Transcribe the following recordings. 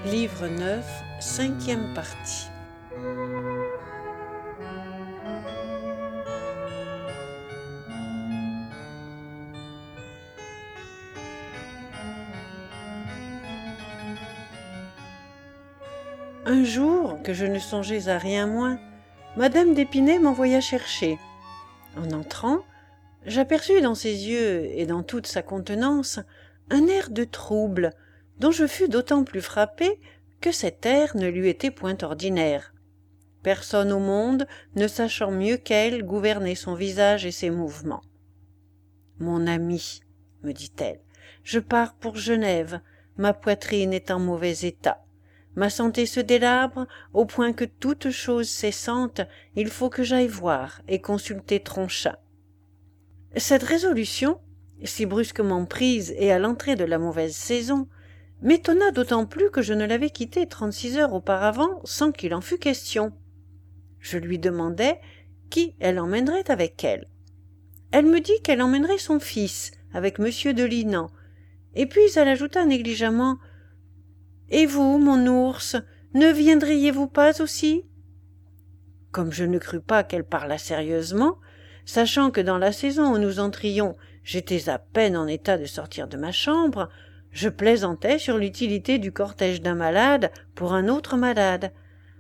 Livre 9, 5e partie. Un jour, que je ne songeais à rien moins, Madame d'Épinay m'envoya chercher. En entrant, j'aperçus dans ses yeux et dans toute sa contenance un air de trouble, dont je fus d'autant plus frappé que cet air ne lui était point ordinaire. Personne au monde ne sachant mieux qu'elle gouverner son visage et ses mouvements. « Mon ami, me dit-elle, je pars pour Genève, ma poitrine est en mauvais état. Ma santé se délabre au point que toute chose cessante, il faut que j'aille voir et consulter Tronchin. » Cette résolution, si brusquement prise et à l'entrée de la mauvaise saison, m'étonna d'autant plus que je ne l'avais quittée 36 heures auparavant sans qu'il en fût question. Je lui demandai qui elle emmènerait avec elle. Elle me dit qu'elle emmènerait son fils avec monsieur de Linan, et puis elle ajouta négligemment « Et vous, mon ours, ne viendriez-vous pas aussi ?» Comme je ne crus pas qu'elle parlât sérieusement, sachant que dans la saison où nous entrions, j'étais à peine en état de sortir de ma chambre, je plaisantais sur l'utilité du cortège d'un malade pour un autre malade.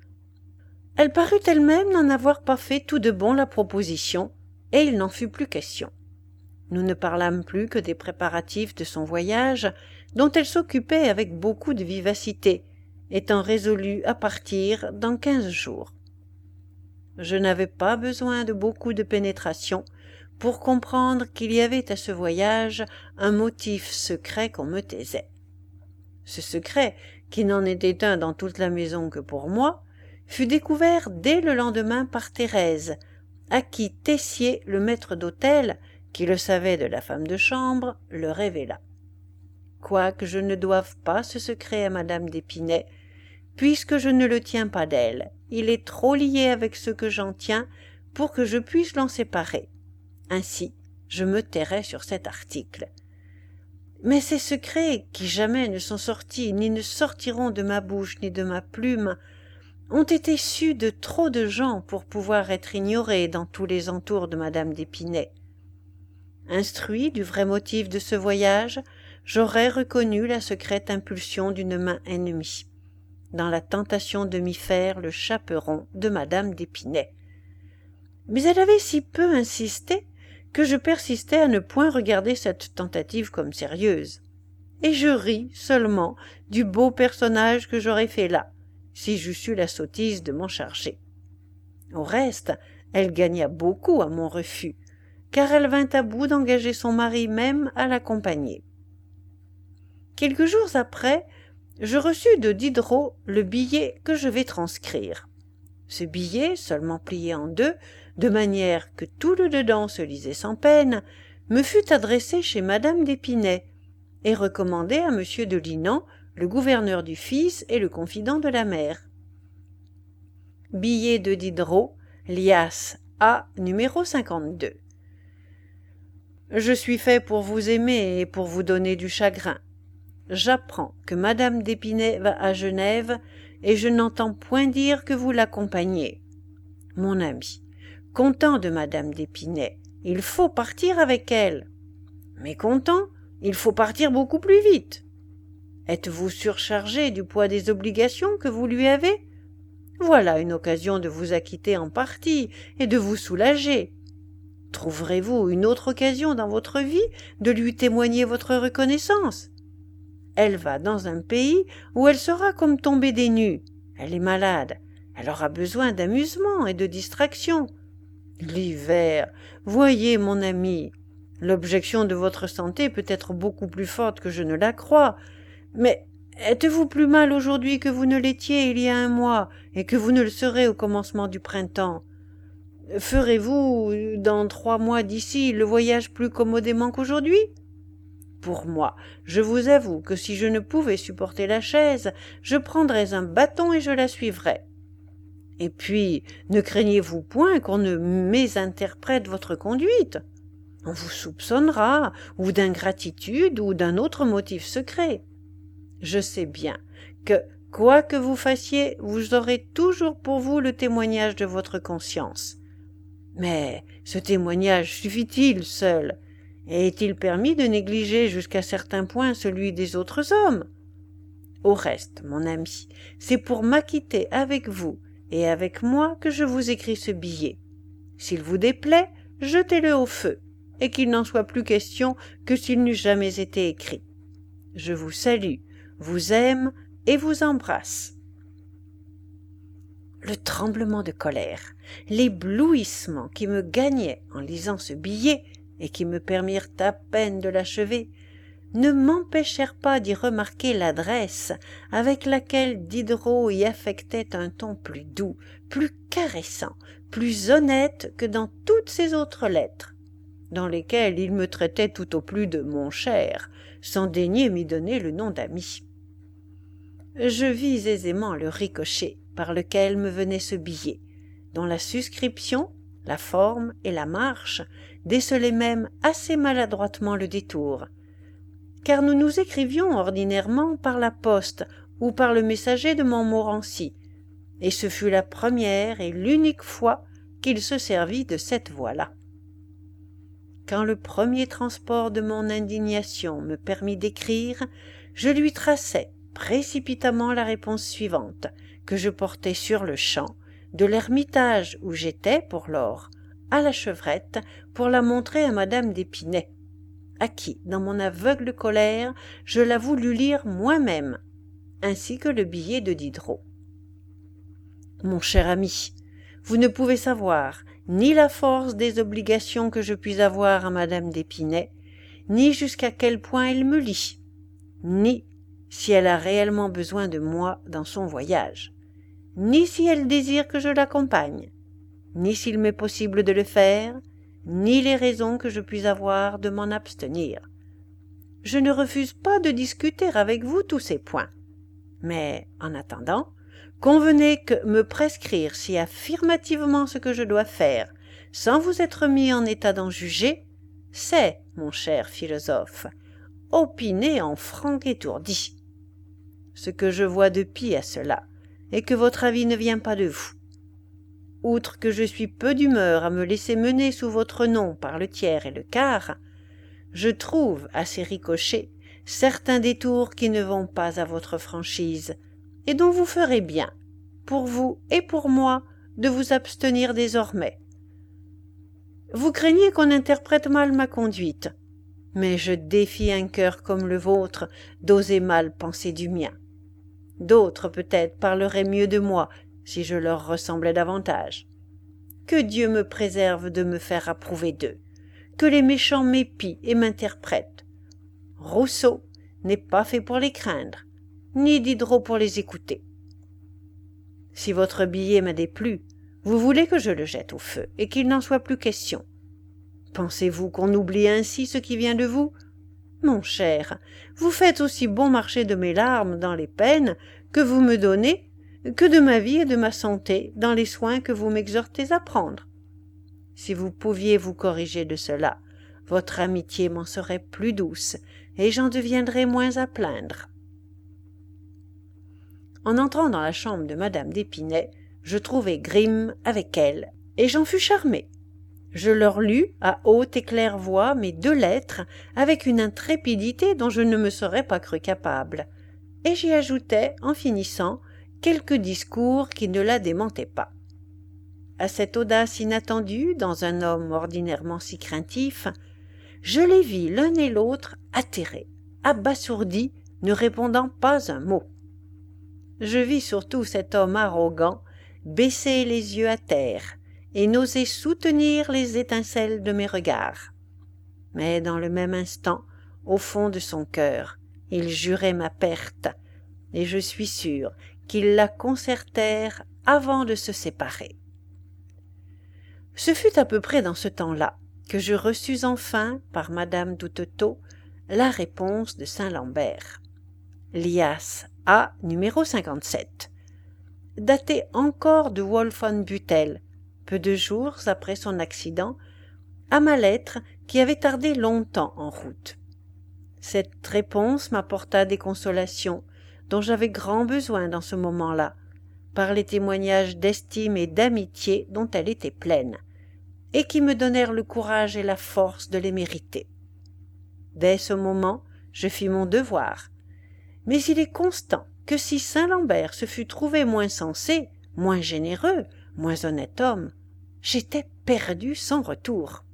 Elle parut elle-même n'en avoir pas fait tout de bon la proposition, et il n'en fut plus question. Nous ne parlâmes plus que des préparatifs de son voyage, dont elle s'occupait avec beaucoup de vivacité, étant résolue à partir dans 15 jours. Je n'avais pas besoin de beaucoup de pénétration pour comprendre qu'il y avait à ce voyage un motif secret qu'on me taisait. Ce secret, qui n'en était un dans toute la maison que pour moi, fut découvert dès le lendemain par Thérèse, à qui Tessier, le maître d'hôtel, qui le savait de la femme de chambre, le révéla. Quoique je ne doive pas ce secret à madame d'Épinay, puisque je ne le tiens pas d'elle, il est trop lié avec ce que j'en tiens pour que je puisse l'en séparer. Ainsi, je me tairai sur cet article. Mais ces secrets, qui jamais ne sont sortis ni ne sortiront de ma bouche ni de ma plume, ont été sus de trop de gens pour pouvoir être ignorés dans tous les entours de madame d'Épinay. Instruit du vrai motif de ce voyage, j'aurais reconnu la secrète impulsion d'une main ennemie, dans la tentation de m'y faire le chaperon de madame d'Épinay. Mais elle avait si peu insisté que je persistais à ne point regarder cette tentative comme sérieuse, et je ris seulement du beau personnage que j'aurais fait là, si j'eusse eu la sottise de m'en charger. Au reste, elle gagna beaucoup à mon refus, car elle vint à bout d'engager son mari même à l'accompagner. Quelques jours après, je reçus de Diderot le billet que je vais transcrire. Ce billet, seulement plié en deux, de manière que tout le dedans se lisait sans peine, me fut adressé chez madame d'Épinay et recommandé à monsieur de Linan, le gouverneur du fils et le confident de la mère. Billet de Diderot, lias A, numéro 52. Je suis fait pour vous aimer et pour vous donner du chagrin. J'apprends que madame d'Épinay va à Genève et je n'entends point dire que vous l'accompagnez. Mon ami, content de madame d'Épinay, il faut partir avec elle. Mais content, il faut partir beaucoup plus vite. Êtes-vous surchargé du poids des obligations que vous lui avez? Voilà une occasion de vous acquitter en partie et de vous soulager. Trouverez-vous une autre occasion dans votre vie de lui témoigner votre reconnaissance? Elle va dans un pays où elle sera comme tombée des nues. Elle est malade. Elle aura besoin d'amusement et de distraction. L'hiver, voyez, mon ami, l'objection de votre santé peut être beaucoup plus forte que je ne la crois, mais êtes-vous plus mal aujourd'hui que vous ne l'étiez il y a un mois et que vous ne le serez au commencement du printemps? Ferez-vous, dans 3 mois d'ici, le voyage plus commodément qu'aujourd'hui? Pour moi, je vous avoue que si je ne pouvais supporter la chaise, je prendrais un bâton et je la suivrais. Et puis, ne craignez-vous point qu'on ne mésinterprète votre conduite? On vous soupçonnera, ou d'ingratitude, ou d'un autre motif secret. Je sais bien que, Quoi que vous fassiez, vous aurez toujours pour vous le témoignage de votre conscience. Mais ce témoignage suffit-il seul? Et est-il permis de négliger jusqu'à certain point celui des autres hommes? Au reste, mon ami, c'est pour m'acquitter avec vous et avec moi que je vous écris ce billet. S'il vous déplaît, jetez-le au feu, et qu'il n'en soit plus question que s'il n'eût jamais été écrit. Je vous salue, vous aime et vous embrasse. Le tremblement de colère, l'éblouissement qui me gagnait en lisant ce billet et qui me permirent à peine de l'achever, ne m'empêchèrent pas d'y remarquer l'adresse avec laquelle Diderot y affectait un ton plus doux, plus caressant, plus honnête que dans toutes ses autres lettres, dans lesquelles il me traitait tout au plus de mon cher, sans daigner m'y donner le nom d'ami. Je vis aisément le ricochet par lequel me venait ce billet, dont la suscription, la forme et la marche décelaient même assez maladroitement le détour, car nous nous écrivions ordinairement par la poste ou par le messager de Montmorency, et ce fut la première et l'unique fois qu'il se servit de cette voie-là. Quand le premier transport de mon indignation me permit d'écrire, je lui traçai précipitamment la réponse suivante, que je portai sur-le-champ, de l'ermitage où j'étais pour lors, à la chevrette, pour la montrer à madame d'Épinay, à qui, dans mon aveugle colère, je la voulus lire moi-même, ainsi que le billet de Diderot. Mon cher ami, vous ne pouvez savoir ni la force des obligations que je puis avoir à madame d'Épinay, ni jusqu'à quel point elle me lie, ni si elle a réellement besoin de moi dans son voyage, ni si elle désire que je l'accompagne, ni s'il m'est possible de le faire, ni les raisons que je puis avoir de m'en abstenir. Je ne refuse pas de discuter avec vous tous ces points, mais, en attendant, convenez que me prescrire si affirmativement ce que je dois faire, sans vous être mis en état d'en juger, c'est, mon cher philosophe, opiner en franc étourdi. Ce que je vois de pis à cela est que votre avis ne vient pas de vous. Outre que je suis peu d'humeur à me laisser mener sous votre nom par le tiers et le quart, je trouve à ces ricochets certains détours qui ne vont pas à votre franchise, et dont vous ferez bien, pour vous et pour moi, de vous abstenir désormais. Vous craignez qu'on interprète mal ma conduite, mais je défie un cœur comme le vôtre d'oser mal penser du mien. D'autres, peut-être, parleraient mieux de moi, si je leur ressemblais davantage. Que Dieu me préserve de me faire approuver d'eux, que les méchants m'épient et m'interprètent. Rousseau n'est pas fait pour les craindre, ni Diderot pour les écouter. Si votre billet m'a déplu, vous voulez que je le jette au feu, et qu'il n'en soit plus question. Pensez-vous qu'on oublie ainsi ce qui vient de vous? Mon cher, vous faites aussi bon marché de mes larmes dans les peines que vous me donnez que de ma vie et de ma santé dans les soins que vous m'exhortez à prendre. Si vous pouviez vous corriger de cela, votre amitié m'en serait plus douce et j'en deviendrais moins à plaindre. En entrant dans la chambre de madame d'Épinay, je trouvai Grimm avec elle, et j'en fus charmé. Je leur lus à haute et claire voix mes 2 lettres avec une intrépidité dont je ne me serais pas cru capable, et j'y ajoutai, en finissant, quelques discours qui ne la démentaient pas. À cette audace inattendue dans un homme ordinairement si craintif, je les vis l'un et l'autre atterrés, abasourdis, ne répondant pas un mot. Je vis surtout cet homme arrogant baisser les yeux à terre et n'oser soutenir les étincelles de mes regards. Mais dans le même instant, au fond de son cœur, il jurait ma perte, et je suis sûr qu'ils la concertèrent avant de se séparer. Ce fut à peu près dans ce temps-là que je reçus enfin, par madame d'Houtetot, la réponse de Saint-Lambert. Lias A numéro 57, daté encore de Wolfenbüttel, peu de jours après son accident, à ma lettre qui avait tardé longtemps en route. Cette réponse m'apporta des consolations dont j'avais grand besoin dans ce moment-là, par les témoignages d'estime et d'amitié dont elle était pleine, et qui me donnèrent le courage et la force de les mériter. Dès ce moment, je fis mon devoir. Mais il est constant que si Saint-Lambert se fût trouvé moins sensé, moins généreux, moins honnête homme, j'étais perdu sans retour.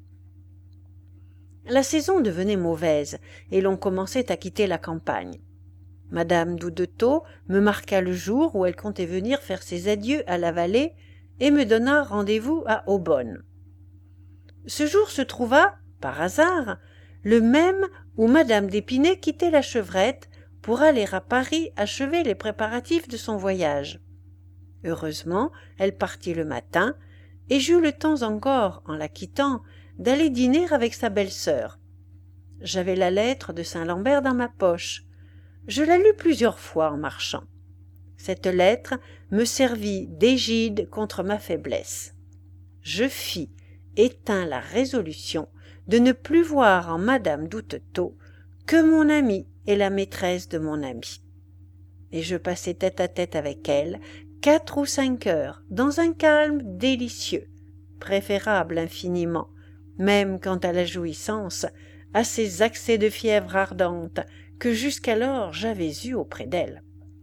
La saison devenait mauvaise, et l'on commençait à quitter la campagne. Madame Doudetot me marqua le jour où elle comptait venir faire ses adieux à la vallée et me donna rendez-vous à Aubonne. Ce jour se trouva, par hasard, le même où madame d'Épinay quittait la Chevrette pour aller à Paris achever les préparatifs de son voyage. Heureusement, elle partit le matin, et j'eus le temps encore, en la quittant, d'aller dîner avec sa belle-sœur. J'avais la lettre de Saint-Lambert dans ma poche. Je la lus plusieurs fois en marchant. Cette lettre me servit d'égide contre ma faiblesse. Je fis et tins la résolution de ne plus voir en madame Doudetot que mon amie et la maîtresse de mon ami. Et je passai tête à tête avec elle 4 ou 5 heures dans un calme délicieux, préférable infiniment, même quant à la jouissance, à ces accès de fièvre ardente que jusqu'alors j'avais eus auprès d'elle.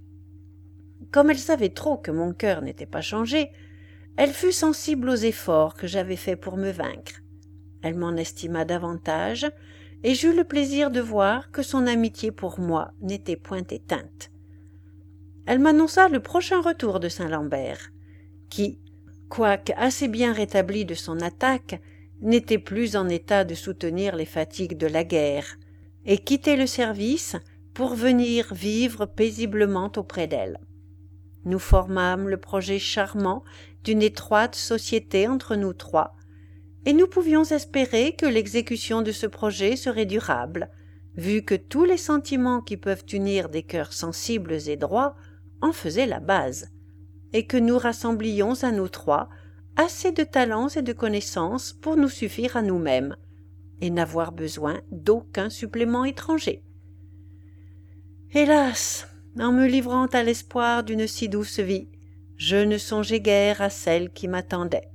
Comme elle savait trop que mon cœur n'était pas changé, elle fut sensible aux efforts que j'avais faits pour me vaincre. Elle m'en estima davantage, et j'eus le plaisir de voir que son amitié pour moi n'était point éteinte. Elle m'annonça le prochain retour de Saint-Lambert, qui, quoique assez bien rétabli de son attaque, n'était plus en état de soutenir les fatigues de la guerre, et quittait le service pour venir vivre paisiblement auprès d'elle. Nous formâmes le projet charmant d'une étroite société entre nous trois, et nous pouvions espérer que l'exécution de ce projet serait durable, vu que tous les sentiments qui peuvent unir des cœurs sensibles et droits en faisaient la base, et que nous rassemblions à nous trois assez de talents et de connaissances pour nous suffire à nous-mêmes, et n'avoir besoin d'aucun supplément étranger. Hélas, en me livrant à l'espoir d'une si douce vie, je ne songeais guère à celle qui m'attendait.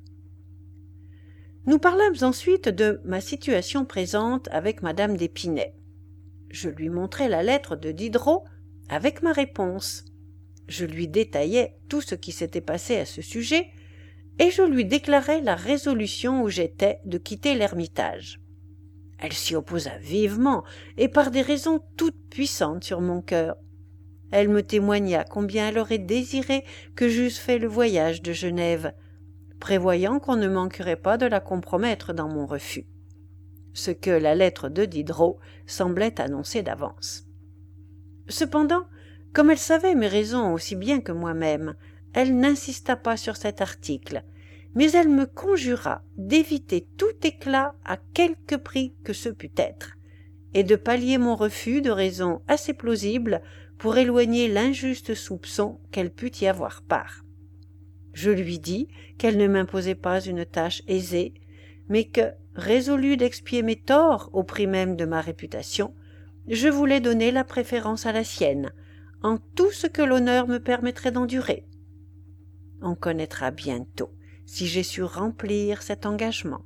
Nous parlâmes ensuite de ma situation présente avec madame d'Épinay. Je lui montrai la lettre de Diderot avec ma réponse. Je lui détaillai tout ce qui s'était passé à ce sujet, et je lui déclarai la résolution où j'étais de quitter l'ermitage. Elle s'y opposa vivement, et par des raisons toutes puissantes sur mon cœur. Elle me témoigna combien elle aurait désiré que j'eusse fait le voyage de Genève, prévoyant qu'on ne manquerait pas de la compromettre dans mon refus, ce que la lettre de Diderot semblait annoncer d'avance. Cependant, comme elle savait mes raisons aussi bien que moi-même, elle n'insista pas sur cet article, mais elle me conjura d'éviter tout éclat à quelque prix que ce pût être, et de pallier mon refus de raisons assez plausibles pour éloigner l'injuste soupçon qu'elle pût y avoir part. Je lui dis qu'elle ne m'imposait pas une tâche aisée, mais que, résolu d'expier mes torts au prix même de ma réputation, je voulais donner la préférence à la sienne, en tout ce que l'honneur me permettrait d'endurer. On connaîtra bientôt si j'ai su remplir cet engagement.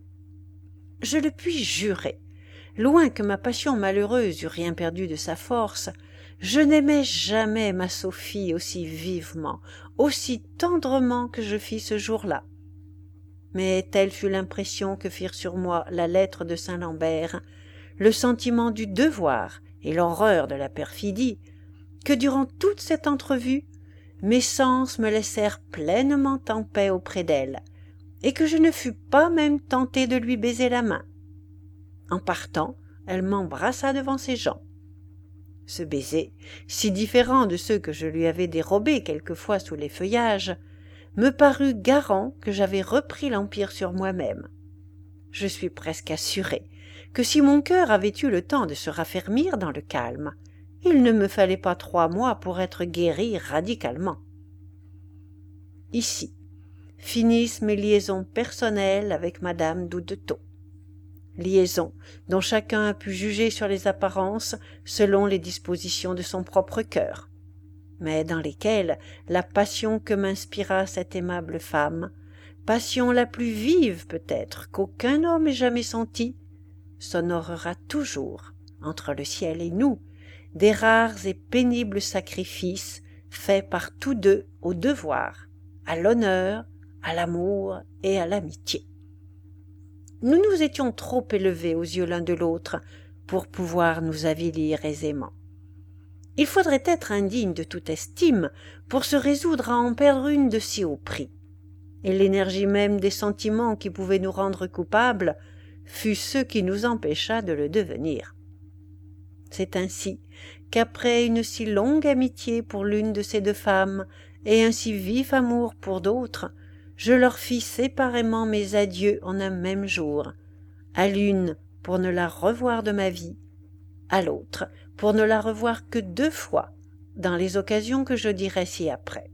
Je le puis jurer, loin que ma passion malheureuse eût rien perdu de sa force, je n'aimais jamais ma Sophie aussi vivement, aussi tendrement que je fis ce jour-là. Mais telle fut l'impression que firent sur moi la lettre de Saint-Lambert, le sentiment du devoir et l'horreur de la perfidie, que durant toute cette entrevue, mes sens me laissèrent pleinement en paix auprès d'elle, et que je ne fus pas même tenté de lui baiser la main. En partant, elle m'embrassa devant ses gens. Ce baiser, si différent de ceux que je lui avais dérobés quelquefois sous les feuillages, me parut garant que j'avais repris l'empire sur moi-même. Je suis presque assuré que si mon cœur avait eu le temps de se raffermir dans le calme, il ne me fallait pas 3 mois pour être guéri radicalement. Ici finissent mes liaisons personnelles avec madame Doudetot. Liaisons dont chacun a pu juger sur les apparences selon les dispositions de son propre cœur. mais dans lesquelles la passion que m'inspira cette aimable femme, passion la plus vive peut-être qu'aucun homme ait jamais sentie, s'honorera toujours, entre le ciel et nous, des rares et pénibles sacrifices faits par tous deux au devoir, à l'honneur, à l'amour et à l'amitié. Nous nous étions trop élevés aux yeux l'un de l'autre pour pouvoir nous avilir aisément. Il faudrait être indigne de toute estime pour se résoudre à en perdre une de si haut prix. Et l'énergie même des sentiments qui pouvaient nous rendre coupables fut ce qui nous empêcha de le devenir. C'est ainsi qu'après une si longue amitié pour l'une de ces deux femmes et un si vif amour pour d'autres, je leur fis séparément mes adieux en un même jour, à l'une pour ne la revoir de ma vie, à l'autre pour ne la revoir que 2 fois, dans les occasions que je dirai ci-après.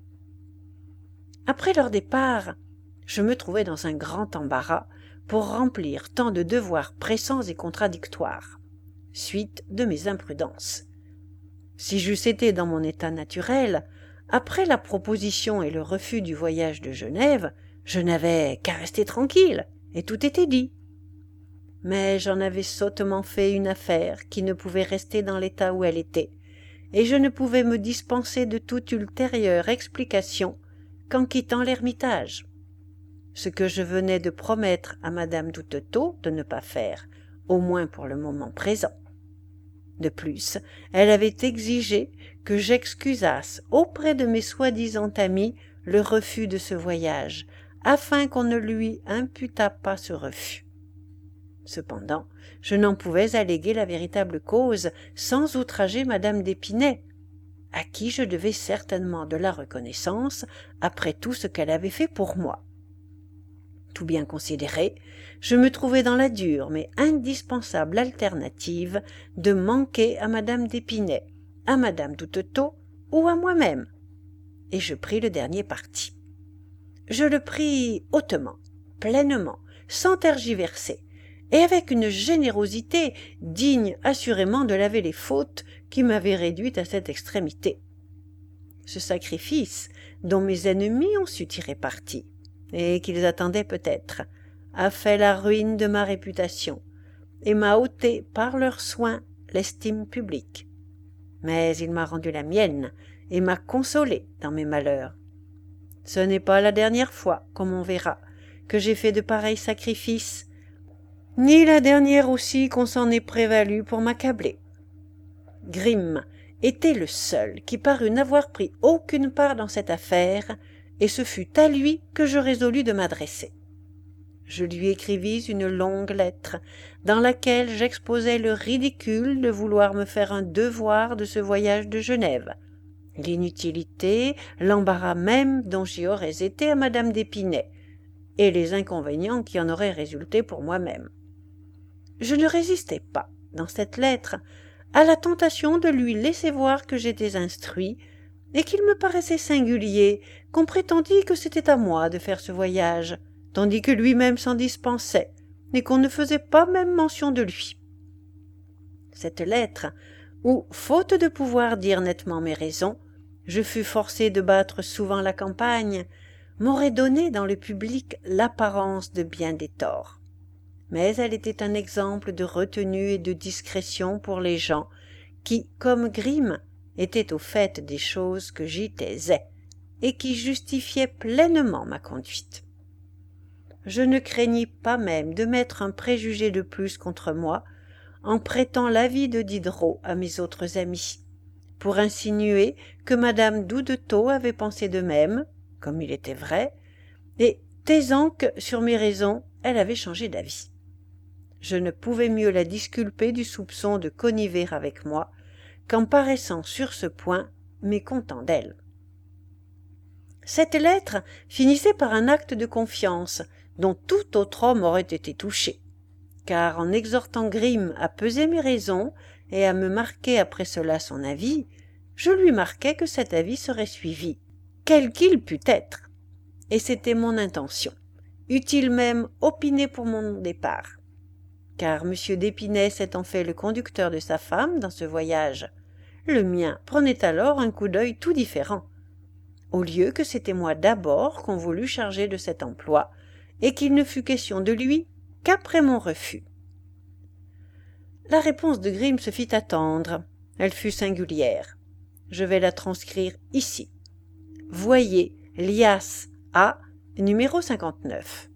Après leur départ, je me trouvai dans un grand embarras pour remplir tant de devoirs pressants et contradictoires, suite de mes imprudences. Si j'eusse été dans mon état naturel, après la proposition et le refus du voyage de Genève, je n'avais qu'à rester tranquille, et tout était dit. Mais j'en avais sottement fait une affaire qui ne pouvait rester dans l'état où elle était, et je ne pouvais me dispenser de toute ultérieure explication qu'en quittant l'ermitage. Ce que je venais de promettre à madame d'Houtetot de ne pas faire, au moins pour le moment présent. De plus, elle avait exigé que j'excusasse auprès de mes soi-disant amis le refus de ce voyage, afin qu'on ne lui imputât pas ce refus. Cependant, je n'en pouvais alléguer la véritable cause sans outrager madame d'Épinay, à qui je devais certainement de la reconnaissance après tout ce qu'elle avait fait pour moi. Tout bien considéré, je me trouvai dans la dure mais indispensable alternative de manquer à madame d'Épinay, à madame d'Houtetot ou à moi-même, et je pris le dernier parti. Je le pris hautement, pleinement, sans tergiverser, et avec une générosité digne assurément de laver les fautes qui m'avaient réduite à cette extrémité. Ce sacrifice, dont mes ennemis ont su tirer parti, et qu'ils attendaient peut-être, a fait la ruine de ma réputation, et m'a ôté par leurs soins l'estime publique. Mais il m'a rendu la mienne, et m'a consolé dans mes malheurs. Ce n'est pas la dernière fois, comme on verra, que j'ai fait de pareils sacrifices, ni la dernière aussi qu'on s'en est prévalu pour m'accabler. Grimm était le seul qui parut n'avoir pris aucune part dans cette affaire, et ce fut à lui que je résolus de m'adresser. Je lui écrivis une longue lettre, dans laquelle j'exposai le ridicule de vouloir me faire un devoir de ce voyage de Genève, l'inutilité, l'embarras même dont j'y aurais été à madame d'Épinay, et les inconvénients qui en auraient résulté pour moi-même. Je ne résistai pas, dans cette lettre, à la tentation de lui laisser voir que j'étais instruit, et qu'il me paraissait singulier qu'on prétendît que c'était à moi de faire ce voyage, tandis que lui-même s'en dispensait, et qu'on ne faisait pas même mention de lui. Cette lettre, où, faute de pouvoir dire nettement mes raisons, je fus forcé de battre souvent la campagne, m'aurait donné dans le public l'apparence de bien des torts. Mais elle était un exemple de retenue et de discrétion pour les gens qui, comme Grimm, étaient au fait des choses que j'y taisais, et qui justifiaient pleinement ma conduite. Je ne craignis pas même de mettre un préjugé de plus contre moi, en prêtant l'avis de Diderot à mes autres amis, pour insinuer que madame d'Houdetot avait pensé de même, comme il était vrai, et taisant que, sur mes raisons, elle avait changé d'avis. Je ne pouvais mieux la disculper du soupçon de conniver avec moi, qu'en paraissant sur ce point mécontent d'elle. Cette lettre finissait par un acte de confiance dont tout autre homme aurait été touché, car en exhortant Grimm à peser mes raisons et à me marquer après cela son avis, je lui marquai que cet avis serait suivi, quel qu'il pût être, et c'était mon intention, eût-il même opiné pour mon départ, car M. d'Épinay s'étant fait le conducteur de sa femme dans ce voyage, Le mien prenait alors un coup d'œil tout différent. Au lieu que c'était moi d'abord qu'on voulut charger de cet emploi, et qu'il ne fut question de lui qu'après mon refus. La réponse de Grimm se fit attendre. Elle fut singulière. Je vais la transcrire ici. Voyez Lias A, numéro 59.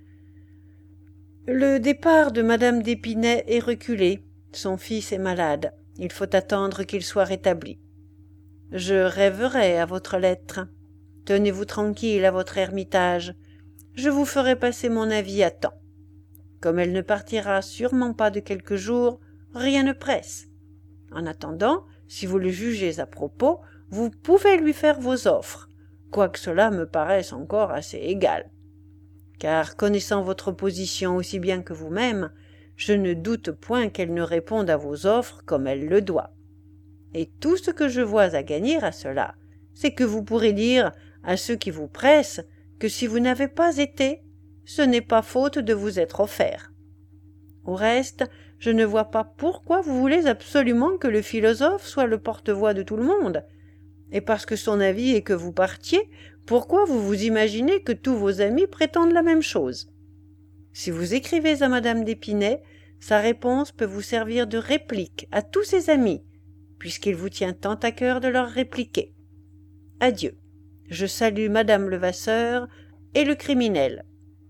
Le départ de madame d'Épinay est reculé. Son fils est malade. Il faut attendre qu'il soit rétabli. Je rêverai à votre lettre. Tenez-vous tranquille à votre ermitage. Je vous ferai passer mon avis à temps. Comme elle ne partira sûrement pas de quelques jours, rien ne presse. En attendant, si vous le jugez à propos, vous pouvez lui faire vos offres, quoique cela me paraisse encore assez égal. Car, connaissant votre position aussi bien que vous-même, je ne doute point qu'elle ne réponde à vos offres comme elle le doit. Et tout ce que je vois à gagner à cela, c'est que vous pourrez dire à ceux qui vous pressent que si vous n'avez pas été, ce n'est pas faute de vous être offert. Au reste, je ne vois pas pourquoi vous voulez absolument que le philosophe soit le porte-voix de tout le monde. Et parce que son avis est que vous partiez, pourquoi vous vous imaginez que tous vos amis prétendent la même chose? Si vous écrivez à madame d'Épinay, sa réponse peut vous servir de réplique à tous ses amis, puisqu'il vous tient tant à cœur de leur répliquer. Adieu. Je salue madame Levasseur et le criminel.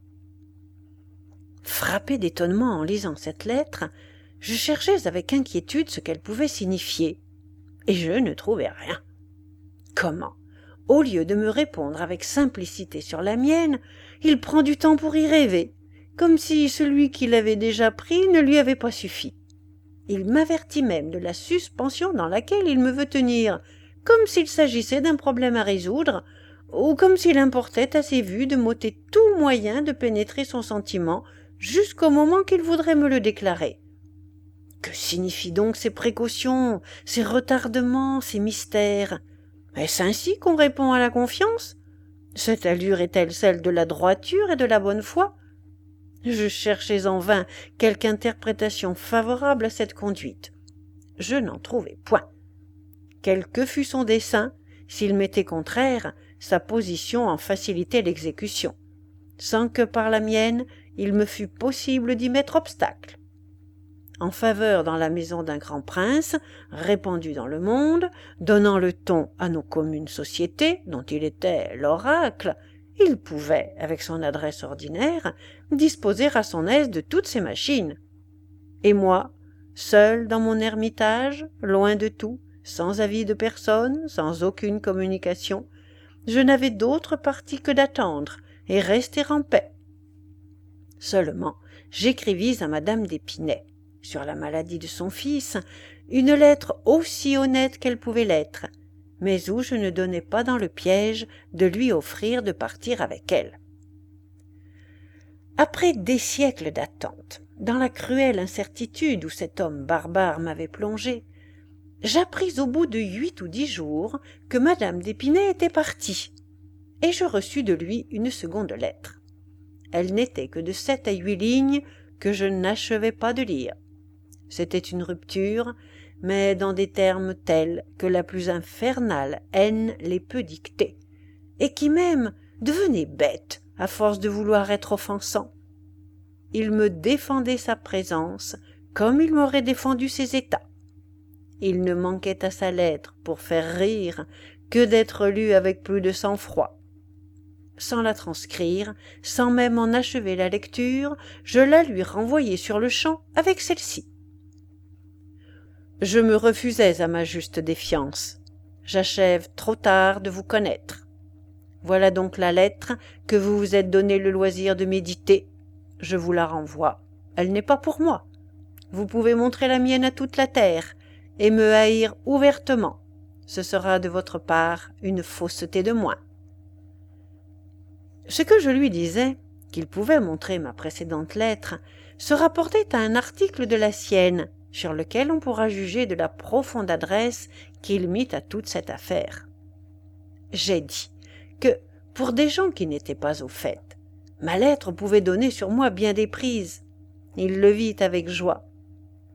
Frappé d'étonnement en lisant cette lettre, je cherchais avec inquiétude ce qu'elle pouvait signifier, et je ne trouvais rien. Comment, au lieu de me répondre avec simplicité sur la mienne, il prend du temps pour y rêver, comme si celui qui l'avait déjà pris ne lui avait pas suffi. Il m'avertit même de la suspension dans laquelle il me veut tenir, comme s'il s'agissait d'un problème à résoudre, ou comme s'il importait à ses vues de m'ôter tout moyen de pénétrer son sentiment jusqu'au moment qu'il voudrait me le déclarer. Que signifient donc ces précautions, ces retardements, ces mystères? Est-ce ainsi qu'on répond à la confiance? Cette allure est-elle celle de la droiture et de la bonne foi? Je cherchais en vain quelque interprétation favorable à cette conduite. Je n'en trouvais point. Quel que fût son dessein, s'il m'était contraire, sa position en facilitait l'exécution, sans que par la mienne il me fût possible d'y mettre obstacle. En faveur dans la maison d'un grand prince, répandu dans le monde, donnant le ton à nos communes sociétés, dont il était l'oracle, il pouvait, avec son adresse ordinaire, disposer à son aise de toutes ces machines. Et moi, seul dans mon ermitage, loin de tout, sans avis de personne, sans aucune communication, je n'avais d'autre parti que d'attendre et rester en paix. Seulement, j'écrivis à madame d'Épinay, sur la maladie de son fils, une lettre aussi honnête qu'elle pouvait l'être, mais où je ne donnais pas dans le piège de lui offrir de partir avec elle. Après des siècles d'attente, dans la cruelle incertitude où cet homme barbare m'avait plongé, j'appris au bout de 8 ou 10 jours que madame d'Épinay était partie, et je reçus de lui une seconde lettre. Elle n'était que de 7 à 8 lignes que je n'achevais pas de lire. C'était une rupture, mais dans des termes tels que la plus infernale haine les peut dicter, et qui même devenaient bêtes à force de vouloir être offensants. Il me défendait sa présence comme il m'aurait défendu ses états. Il ne manquait à sa lettre pour faire rire que d'être lu avec plus de sang-froid. Sans la transcrire, sans même en achever la lecture, je la lui renvoyai sur-le-champ avec celle-ci. Je me refusais à ma juste défiance. J'achève trop tard de vous connaître. Voilà donc la lettre que vous vous êtes donné le loisir de méditer. Je vous la renvoie. Elle n'est pas pour moi. Vous pouvez montrer la mienne à toute la terre et me haïr ouvertement. Ce sera de votre part une fausseté de moins. Ce que je lui disais, qu'il pouvait montrer ma précédente lettre, se rapportait à un article de la sienne, sur lequel on pourra juger de la profonde adresse qu'il mit à toute cette affaire. J'ai dit que, pour des gens qui n'étaient pas au fait, ma lettre pouvait donner sur moi bien des prises. Il le vit avec joie.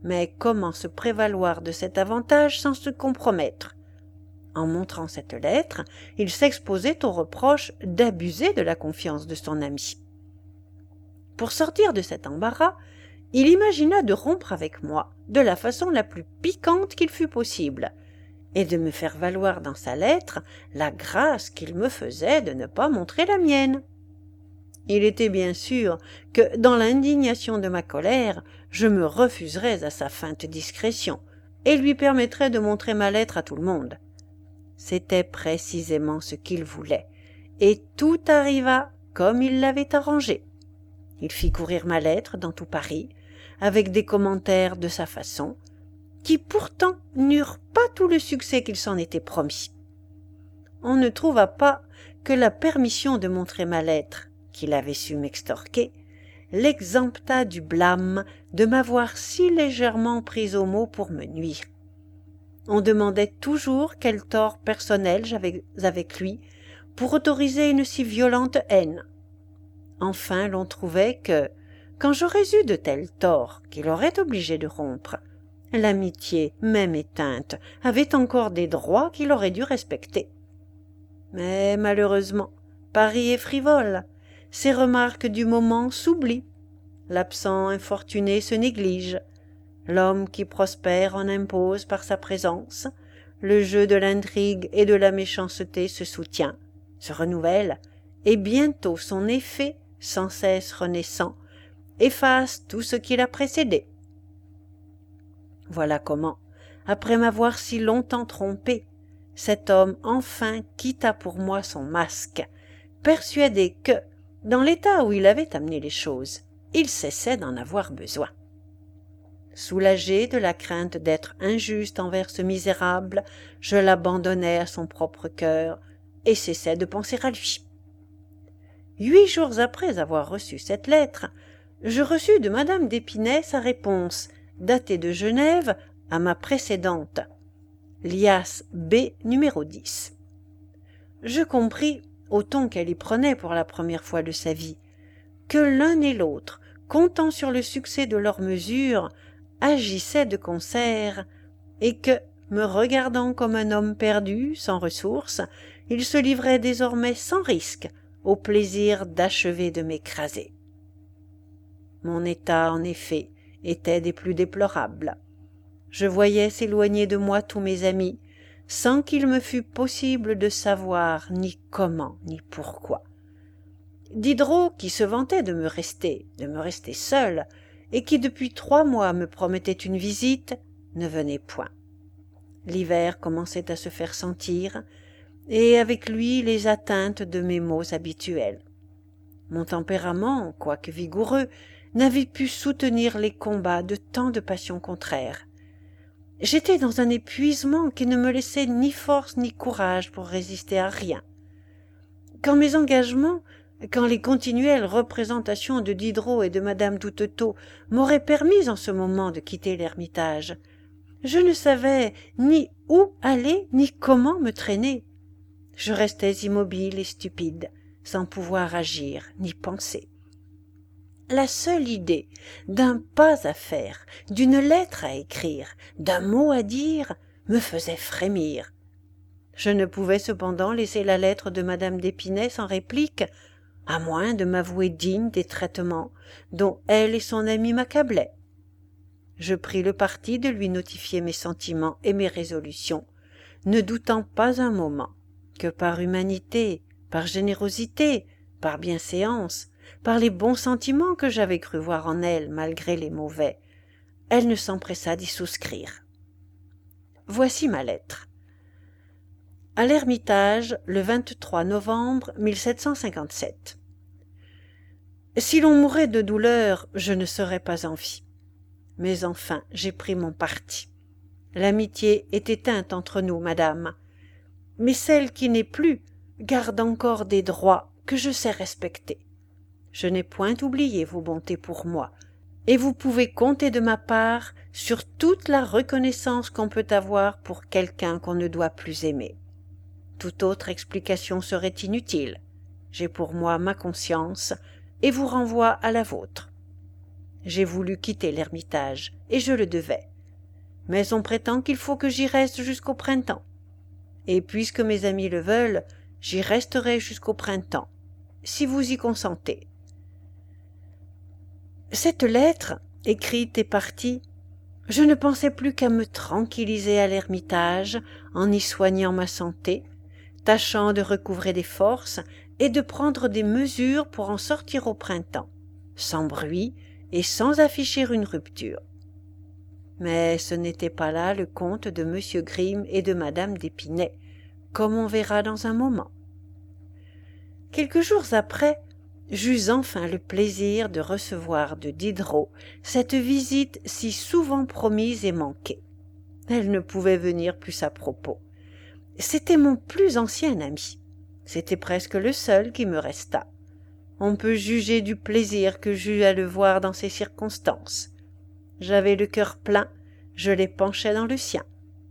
Mais comment se prévaloir de cet avantage sans se compromettre? En montrant cette lettre, il s'exposait au reproche d'abuser de la confiance de son ami. Pour sortir de cet embarras, il imagina de rompre avec moi de la façon la plus piquante qu'il fût possible, et de me faire valoir dans sa lettre la grâce qu'il me faisait de ne pas montrer la mienne. Il était bien sûr que, dans l'indignation de ma colère, je me refuserais à sa feinte discrétion, et lui permettrais de montrer ma lettre à tout le monde. C'était précisément ce qu'il voulait, et tout arriva comme il l'avait arrangé. Il fit courir ma lettre dans tout Paris, avec des commentaires de sa façon, qui pourtant n'eurent pas tout le succès qu'il s'en était promis. On ne trouva pas que la permission de montrer ma lettre, qu'il avait su m'extorquer, l'exempta du blâme de m'avoir si légèrement pris au mot pour me nuire. On demandait toujours quel tort personnel j'avais avec lui pour autoriser une si violente haine. Enfin, l'on trouvait que, quand j'aurais eu de tels torts qui l'auraient obligé de rompre, l'amitié, même éteinte, avait encore des droits qu'il aurait dû respecter. Mais malheureusement, Paris est frivole, ces remarques du moment s'oublient, l'absent infortuné se néglige, l'homme qui prospère en impose par sa présence, le jeu de l'intrigue et de la méchanceté se soutient, se renouvelle, et bientôt son effet, sans cesse renaissant, efface tout ce qui l'a précédé. Voilà comment, après m'avoir si longtemps trompé, cet homme enfin quitta pour moi son masque, persuadé que, dans l'état où il avait amené les choses, il cessait d'en avoir besoin. Soulagé de la crainte d'être injuste envers ce misérable, je l'abandonnai à son propre cœur et cessai de penser à lui. 8 jours après avoir reçu cette lettre, je reçus de madame d'Épinay sa réponse, datée de Genève, à ma précédente, lias B numéro 10. Je compris, au ton qu'elle y prenait pour la première fois de sa vie, que l'un et l'autre, comptant sur le succès de leurs mesures, agissaient de concert, et que, me regardant comme un homme perdu, sans ressources, ils se livraient désormais sans risque au plaisir d'achever de m'écraser. Mon état, en effet, était des plus déplorables. Je voyais s'éloigner de moi tous mes amis, sans qu'il me fût possible de savoir ni comment ni pourquoi. Diderot, qui se vantait de me rester seul, et qui depuis 3 mois me promettait une visite, ne venait point. L'hiver commençait à se faire sentir, et avec lui les atteintes de mes maux habituels. Mon tempérament, quoique vigoureux, n'avait pu soutenir les combats de tant de passions contraires. J'étais dans un épuisement qui ne me laissait ni force ni courage pour résister à rien. Quand mes engagements, quand les continuelles représentations de Diderot et de madame Toutetot m'auraient permis en ce moment de quitter l'Ermitage, je ne savais ni où aller ni comment me traîner. Je restais immobile et stupide, sans pouvoir agir ni penser. La seule idée d'un pas à faire, d'une lettre à écrire, d'un mot à dire, me faisait frémir. Je ne pouvais cependant laisser la lettre de madame d'Épinay sans réplique, à moins de m'avouer digne des traitements dont elle et son amie m'accablaient. Je pris le parti de lui notifier mes sentiments et mes résolutions, ne doutant pas un moment que par humanité, par générosité, par bienséance, par les bons sentiments que j'avais cru voir en elle malgré les mauvais, elle ne s'empressa d'y souscrire. Voici ma lettre. À l'Ermitage, le 23 novembre 1757. Si l'on mourait de douleur, je ne serais pas en vie. Mais enfin, j'ai pris mon parti. L'amitié est éteinte entre nous, madame. Mais celle qui n'est plus garde encore des droits que je sais respecter. Je n'ai point oublié vos bontés pour moi, et vous pouvez compter de ma part sur toute la reconnaissance qu'on peut avoir pour quelqu'un qu'on ne doit plus aimer. Toute autre explication serait inutile. J'ai pour moi ma conscience, et vous renvoie à la vôtre. J'ai voulu quitter l'Ermitage, et je le devais. Mais on prétend qu'il faut que j'y reste jusqu'au printemps. Et puisque mes amis le veulent, j'y resterai jusqu'au printemps, si vous y consentez. » Cette lettre, écrite et partie, je ne pensais plus qu'à me tranquilliser à l'Ermitage en y soignant ma santé, tâchant de recouvrer des forces et de prendre des mesures pour en sortir au printemps, sans bruit et sans afficher une rupture. Mais ce n'était pas là le compte de M. Grimm et de Mme d'Épinay, comme on verra dans un moment. Quelques jours après, j'eus enfin le plaisir de recevoir de Diderot cette visite si souvent promise et manquée. Elle ne pouvait venir plus à propos. C'était mon plus ancien ami. C'était presque le seul qui me restât. On peut juger du plaisir que j'eus à le voir dans ces circonstances. J'avais le cœur plein, je l'épanchais dans le sien.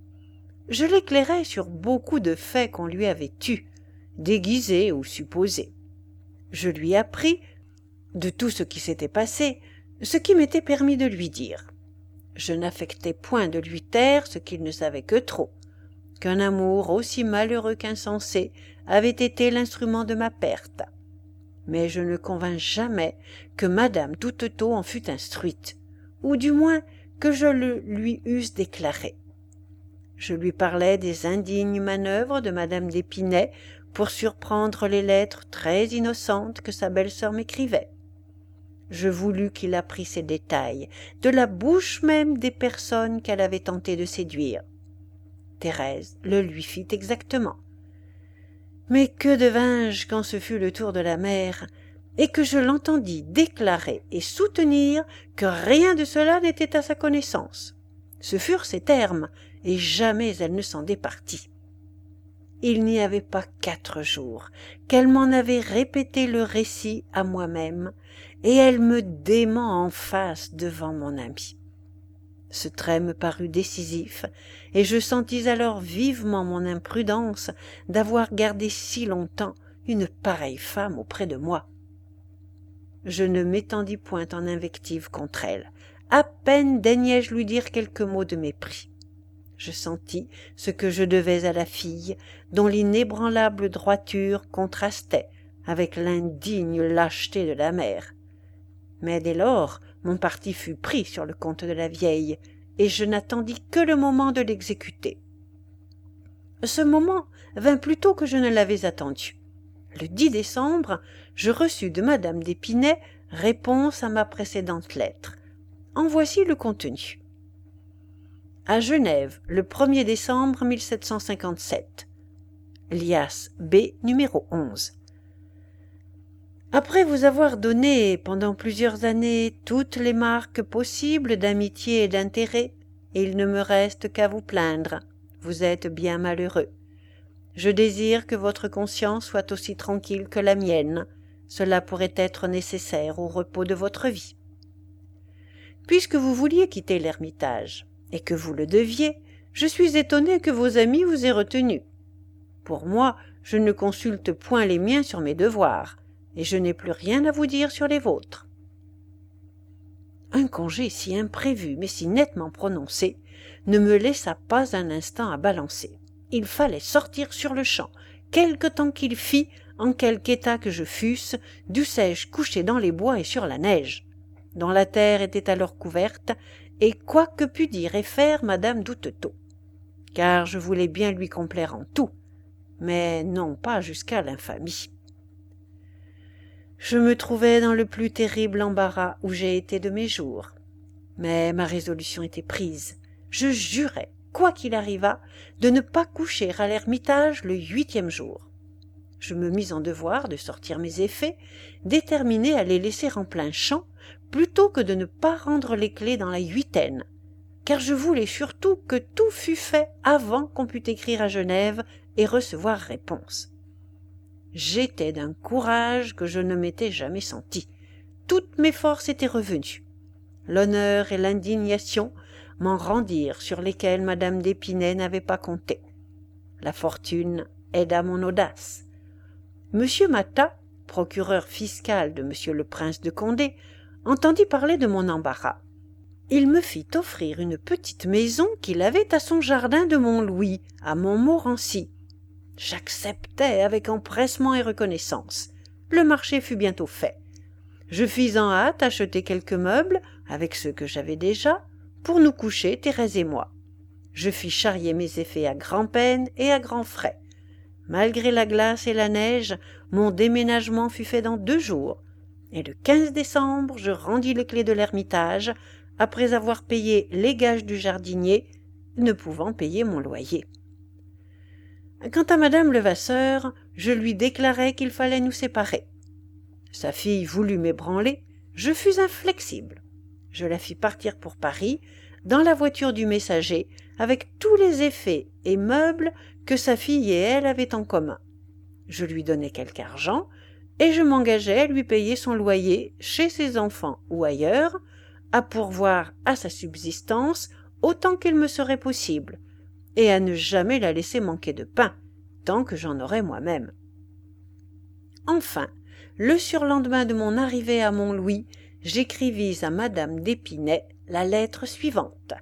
Je l'éclairais sur beaucoup de faits qu'on lui avait eus, déguisés ou supposés. Je lui appris, de tout ce qui s'était passé, ce qui m'était permis de lui dire. Je n'affectais point de lui taire ce qu'il ne savait que trop, qu'un amour aussi malheureux qu'insensé avait été l'instrument de ma perte. Mais je ne convins jamais que madame Toutetot en fût instruite, ou du moins que je le lui eusse déclaré. Je lui parlai des indignes manœuvres de madame d'Épinay pour surprendre les lettres très innocentes que sa belle-sœur m'écrivait. Je voulus qu'il apprît ces détails, de la bouche même des personnes qu'elle avait tenté de séduire. Thérèse le lui fit exactement. Mais que devins-je quand ce fut le tour de la mère, et que je l'entendis déclarer et soutenir que rien de cela n'était à sa connaissance. Ce furent ses termes, et jamais elle ne s'en départit. Il n'y avait pas 4 jours qu'elle m'en avait répété le récit à moi-même, et elle me dément en face devant mon ami. Ce trait me parut décisif, et je sentis alors vivement mon imprudence d'avoir gardé si longtemps une pareille femme auprès de moi. Je ne m'étendis point en invectives contre elle, à peine daignai-je lui dire quelques mots de mépris. Je sentis ce que je devais à la fille, dont l'inébranlable droiture contrastait avec l'indigne lâcheté de la mère. Mais dès lors, mon parti fut pris sur le compte de la vieille, et je n'attendis que le moment de l'exécuter. Ce moment vint plus tôt que je ne l'avais attendu. Le 10 décembre, je reçus de madame d'Épinay réponse à ma précédente lettre. En voici le contenu. À Genève, le 1er décembre 1757. Lias B, numéro 11. Après vous avoir donné, pendant plusieurs années, toutes les marques possibles d'amitié et d'intérêt, il ne me reste qu'à vous plaindre. Vous êtes bien malheureux. Je désire que votre conscience soit aussi tranquille que la mienne. Cela pourrait être nécessaire au repos de votre vie. Puisque vous vouliez quitter l'Ermitage, et que vous le deviez, je suis étonné que vos amis vous aient retenu. Pour moi, je ne consulte point les miens sur mes devoirs, et je n'ai plus rien à vous dire sur les vôtres. Un congé si imprévu, mais si nettement prononcé, ne me laissa pas un instant à balancer. Il fallait sortir sur-le-champ, quelque temps qu'il fît, en quelque état que je fusse, dussé-je coucher dans les bois et sur la neige, dont la terre était alors couverte, et quoi que pût dire et faire madame Toutetot, car je voulais bien lui complaire en tout, mais non pas jusqu'à l'infamie. Je me trouvais dans le plus terrible embarras où j'ai été de mes jours, mais ma résolution était prise. Je jurais, quoi qu'il arrivât, de ne pas coucher à l'Ermitage le 8e jour. Je me mis en devoir de sortir mes effets, déterminé à les laisser en plein champ, plutôt que de ne pas rendre les clés dans la huitaine, car je voulais surtout que tout fût fait avant qu'on pût écrire à Genève et recevoir réponse. J'étais d'un courage que je ne m'étais jamais senti. Toutes mes forces étaient revenues. L'honneur et l'indignation m'en rendirent sur lesquels madame d'Épinay n'avait pas compté. La fortune aida mon audace. Monsieur Matat, procureur fiscal de monsieur le prince de Condé, entendit parler de mon embarras. Il me fit offrir une petite maison qu'il avait à son jardin de Montlouis, à Montmorency. J'acceptai avec empressement et reconnaissance. Le marché fut bientôt fait. Je fis en hâte acheter quelques meubles, avec ceux que j'avais déjà, pour nous coucher, Thérèse et moi. Je fis charrier mes effets à grand-peine et à grands frais. Malgré la glace et la neige, mon déménagement fut fait dans 2 jours, et le 15 décembre, je rendis les clés de l'Ermitage, après avoir payé les gages du jardinier, ne pouvant payer mon loyer. Quant à madame Levasseur, je lui déclarai qu'il fallait nous séparer. Sa fille voulut m'ébranler, je fus inflexible. Je la fis partir pour Paris, dans la voiture du messager, avec tous les effets et meubles que sa fille et elle avaient en commun. Je lui donnai quelque argent, et je m'engageai à lui payer son loyer chez ses enfants ou ailleurs, à pourvoir à sa subsistance autant qu'il me serait possible, et à ne jamais la laisser manquer de pain, tant que j'en aurais moi-même. Enfin, le surlendemain de mon arrivée à Montlouis, j'écrivis à madame d'Épinay la lettre suivante.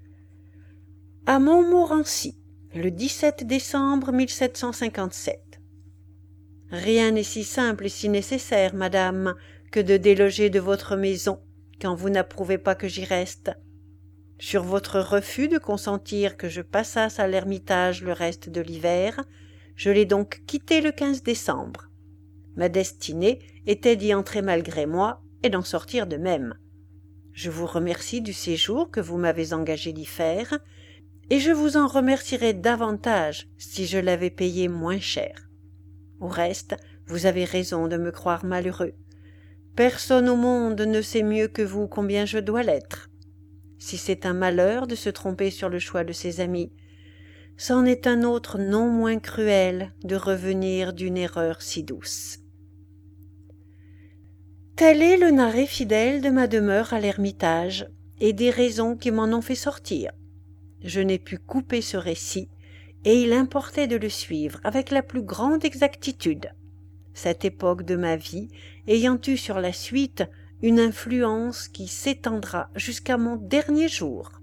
À Montmorency, le 17 décembre 1757. Rien n'est si simple et si nécessaire, madame, que de déloger de votre maison, quand vous n'approuvez pas que j'y reste. Sur votre refus de consentir que je passasse à l'Ermitage le reste de l'hiver, je l'ai donc quitté le 15 décembre. Ma destinée était d'y entrer malgré moi et d'en sortir de même. Je vous remercie du séjour que vous m'avez engagé d'y faire, et je vous en remercierai davantage si je l'avais payé moins cher. Au reste, vous avez raison de me croire malheureux. Personne au monde ne sait mieux que vous combien je dois l'être. Si c'est un malheur de se tromper sur le choix de ses amis, c'en est un autre non moins cruel de revenir d'une erreur si douce. Tel est le narré fidèle de ma demeure à l'Ermitage et des raisons qui m'en ont fait sortir. Je n'ai pu couper ce récit, et il importait de le suivre avec la plus grande exactitude, cette époque de ma vie ayant eu sur la suite une influence qui s'étendra jusqu'à mon dernier jour.